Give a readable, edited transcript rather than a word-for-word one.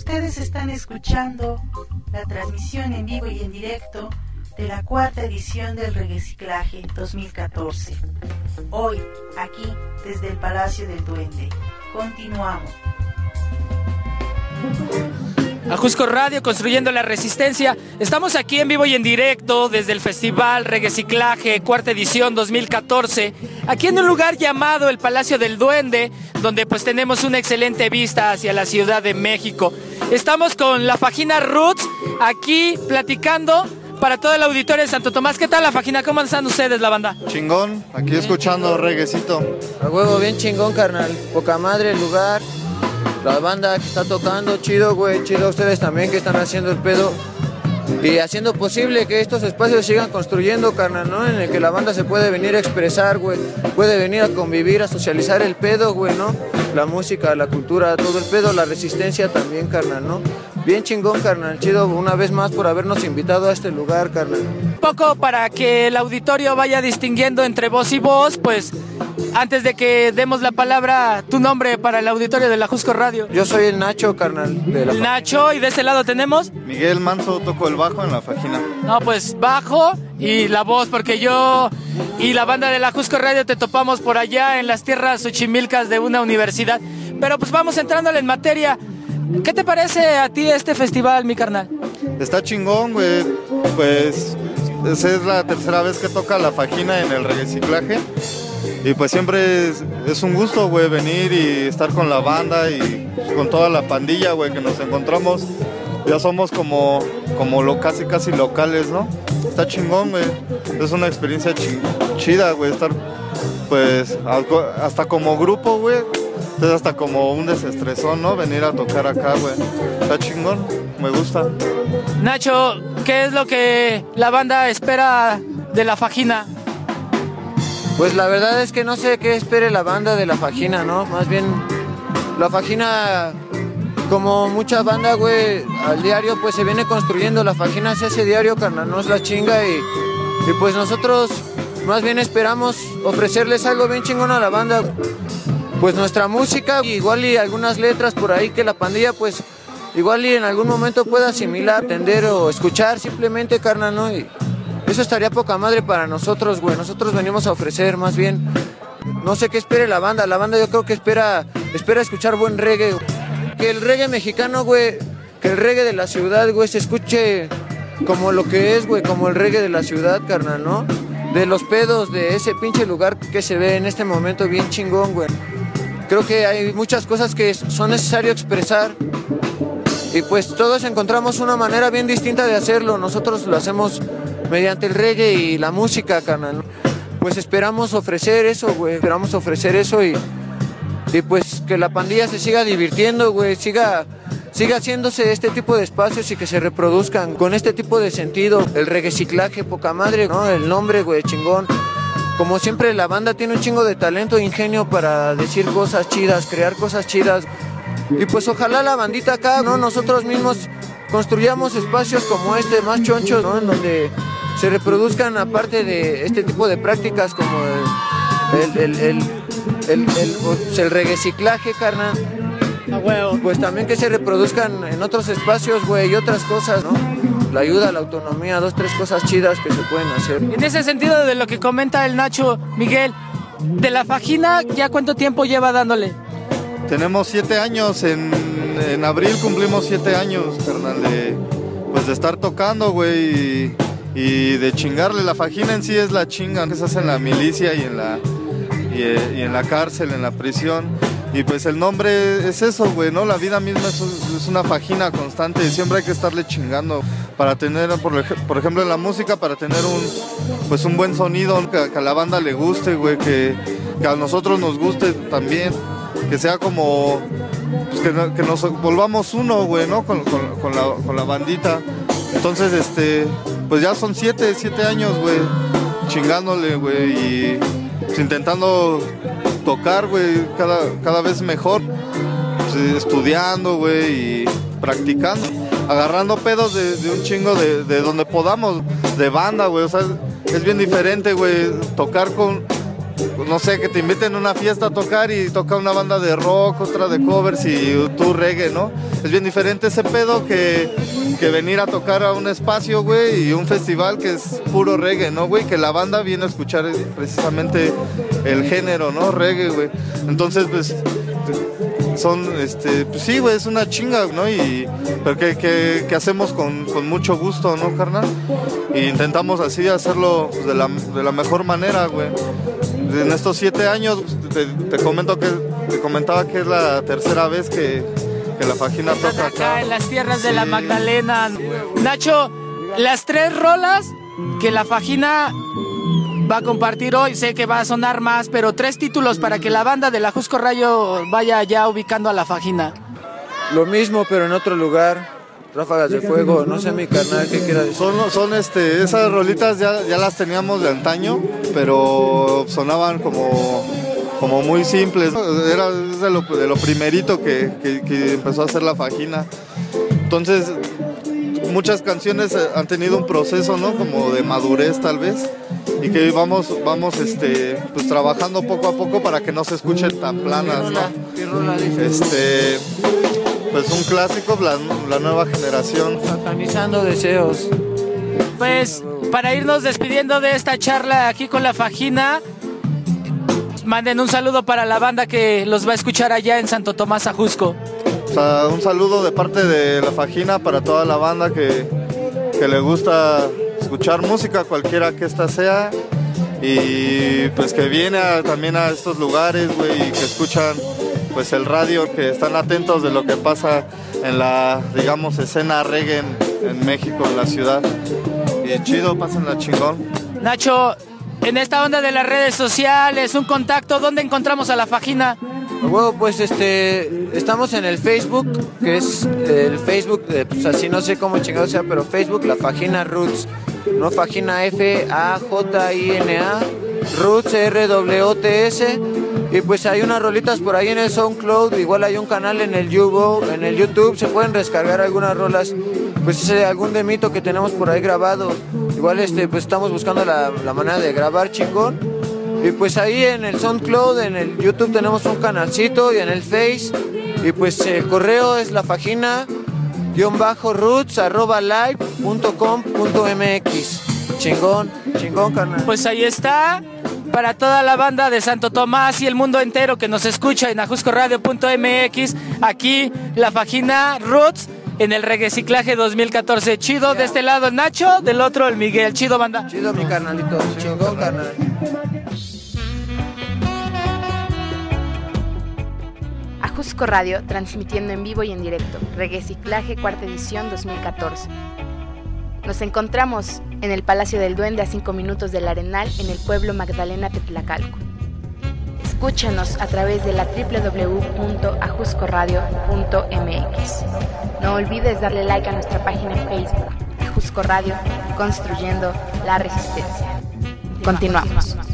Ustedes están escuchando la transmisión en vivo y en directo de la cuarta edición del Reggaeciclaje 2014. Hoy, aquí, desde el Palacio del Duende. Continuamos. Ajusco Radio, construyendo la resistencia. Estamos aquí en vivo y en directo desde el Festival Reggaeciclaje, cuarta edición 2014, aquí en un lugar llamado el Palacio del Duende, donde pues tenemos una excelente vista hacia la Ciudad de México. Estamos con la Fajina Roots, aquí platicando para todo el auditorio de Santo Tomás. ¿Qué tal la Fajina? ¿Cómo están ustedes, la banda? Chingón, aquí escuchando reggaecito. A huevo, bien chingón, carnal. Poca madre el lugar. La banda que está tocando, chido, güey, chido ustedes también que están haciendo el pedo y haciendo posible que estos espacios sigan construyendo, carnal, ¿no? En el que la banda se puede venir a expresar, güey, puede venir a convivir, a socializar el pedo, güey, ¿no? La música, la cultura, todo el pedo, la resistencia también, carnal, ¿no? Bien chingón, carnal, chido una vez más por habernos invitado a este lugar, carnal. Un poco para que el auditorio vaya distinguiendo entre voz y voz, pues antes de que demos la palabra, tu nombre para el auditorio de la Ajusco Radio. Yo soy el Nacho, carnal. El Nacho, y de este lado tenemos... Miguel Manso, toco el bajo en la Fajina. No, pues bajo y la voz, porque yo y la banda de la Ajusco Radio te topamos por allá en las tierras xochimilcas de una universidad. Pero pues vamos entrándole en materia. ¿Qué te parece a ti este festival, mi carnal? Está chingón, güey. Pues esa es la tercera vez que toca la Fajina en el Reggaeciclaje. Y pues siempre es un gusto, güey, venir y estar con la banda y con toda la pandilla, güey, que nos encontramos. Ya somos como casi locales, ¿no? Está chingón, güey. Es una experiencia chida, güey, estar pues hasta como grupo, güey. Entonces hasta como un desestresón, ¿no? Venir a tocar acá, güey. Está chingón, me gusta. Nacho, ¿qué es lo que la banda espera de la Fajina? Pues la verdad es que no sé qué espere la banda de la Fajina, ¿no? Más bien, la Fajina, como mucha banda, güey, al diario, pues se viene construyendo. La Fajina se hace diario, carnal, no es la chinga. Y pues nosotros más bien esperamos ofrecerles algo bien chingón a la banda. Pues nuestra música, igual y algunas letras por ahí que la pandilla, pues igual y en algún momento pueda asimilar, entender o escuchar simplemente, carnal, ¿no? Y eso estaría poca madre para nosotros, güey. Nosotros venimos a ofrecer, más bien. No sé qué espere la banda. La banda yo creo que espera escuchar buen reggae. Que el reggae mexicano, güey, que el reggae de la ciudad, güey, se escuche como lo que es, güey, como el reggae de la ciudad, carnal, ¿no? De los pedos, de ese pinche lugar que se ve en este momento bien chingón, güey. Creo que hay muchas cosas que son necesario expresar. Y pues todos encontramos una manera bien distinta de hacerlo. Nosotros lo hacemos mediante el reggae y la música, carnal. Pues esperamos ofrecer eso, güey. Esperamos ofrecer eso y pues que la pandilla se siga divirtiendo, güey. Siga haciéndose este tipo de espacios y que se reproduzcan con este tipo de sentido. El reggaeciclaje, poca madre, ¿no? El nombre, güey, chingón. Como siempre, la banda tiene un chingo de talento e ingenio para decir cosas chidas, crear cosas chidas. Y pues ojalá la bandita acá, ¿no? Nosotros mismos construyamos espacios como este, más chonchos, ¿no? En donde se reproduzcan, aparte de este tipo de prácticas como el reggaeciclaje, carnal. Pues también que se reproduzcan en otros espacios, güey, y otras cosas, ¿no? La ayuda a la autonomía, 2, 3 cosas chidas que se pueden hacer. En ese sentido de lo que comenta el Nacho, Miguel, de la Fajina, ¿ya cuánto tiempo lleva dándole? Tenemos 7 años, en abril cumplimos 7 años, carnal, de estar tocando, güey, y de chingarle. La Fajina en sí es la chinga que se hace en la milicia y en la cárcel, en la prisión. Y pues el nombre es eso, güey, ¿no? La vida misma es una fajina constante y siempre hay que estarle chingando para tener, por ejemplo, en la música, para tener un buen sonido, que a la banda le guste, güey, que a nosotros nos guste también, que sea como, pues que nos volvamos uno, güey, ¿no? Con la bandita. Entonces, pues ya son 7 años, güey, chingándole, güey, y pues intentando tocar, güey, cada vez mejor, pues, estudiando, güey, y practicando, agarrando pedos de un chingo de donde podamos, de banda, güey, o sea, es bien diferente, güey, tocar con pues, no sé, que te inviten a una fiesta a tocar y toca una banda de rock, otra de covers y tú reggae, ¿no? Es bien diferente ese pedo que venir a tocar a un espacio, güey, y un festival que es puro reggae, ¿no, güey? Que la banda viene a escuchar precisamente el género, ¿no? Reggae, güey. Entonces, pues, son, pues sí, güey, es una chinga, ¿no? Pero que hacemos con mucho gusto, ¿no, carnal? Y intentamos así hacerlo pues, de la mejor manera, güey. En estos 7 años, te comentaba que es la tercera vez que la Fajina toca acá en las tierras de la Magdalena. Nacho, las 3 rolas que la Fajina va a compartir hoy, sé que va a sonar más, pero 3 títulos para que la banda de la Ajusco Radio vaya ya ubicando a la Fajina. Lo mismo, pero en otro lugar. Ráfagas de fuego, no sé mi carnal qué quiera decir. Son esas rolitas ya las teníamos de antaño, pero sonaban como muy simples. Era de lo primerito que empezó a hacer la Fajina. Entonces, muchas canciones han tenido un proceso, ¿no? Como de madurez tal vez, y que vamos pues trabajando poco a poco para que no se escuchen tan planas, ¿no? ¿Qué rola dices? Pues un clásico, la nueva generación. Satanizando deseos. Pues para irnos despidiendo de esta charla aquí con la Fajina, manden un saludo para la banda que los va a escuchar allá en Santo Tomás Ajusco. O sea, un saludo de parte de la Fajina para toda la banda que le gusta escuchar música, cualquiera que esta sea, y pues que viene también a estos lugares, güey, y que escuchan pues el radio, que están atentos de lo que pasa en la, digamos, escena reggae en México, en la ciudad. Y chido, pásenla chingón. Nacho, en esta onda de las redes sociales, un contacto, ¿dónde encontramos a la Fajina? Bueno, pues estamos en el Facebook, que es el Facebook, pues así no sé cómo chingado sea, pero Facebook, la Fajina Roots, no Fajina Fajina, Roots RWTS. Y pues hay unas rolitas por ahí en el SoundCloud, igual hay un canal en el YouTube, se pueden descargar algunas rolas, pues algún demito que tenemos por ahí grabado. Igual pues estamos buscando la manera de grabar chingón. Y pues ahí en el SoundCloud, en el YouTube tenemos un canalcito y en el Face. Y pues el correo es lafajina-roots@live.com.mx. Chingón, carnal. Pues ahí está. Para toda la banda de Santo Tomás y el mundo entero que nos escucha en ajuscoradio.mx, aquí la Fajina Roots en el Reggaeciclaje 2014. Chido, de este lado Nacho, del otro el Miguel. Chido, banda. Chido, mi carnalito. Chingón, carnal. Ajusco Radio, transmitiendo en vivo y en directo. Reggaeciclaje, 4ª edición 2014. Nos encontramos en el Palacio del Duende a 5 minutos del Arenal, en el pueblo Magdalena Tetlacalco. Escúchanos a través de la www.ajuscoradio.mx. No olvides darle like a nuestra página en Facebook, Ajusco Radio, construyendo la resistencia. Continuamos.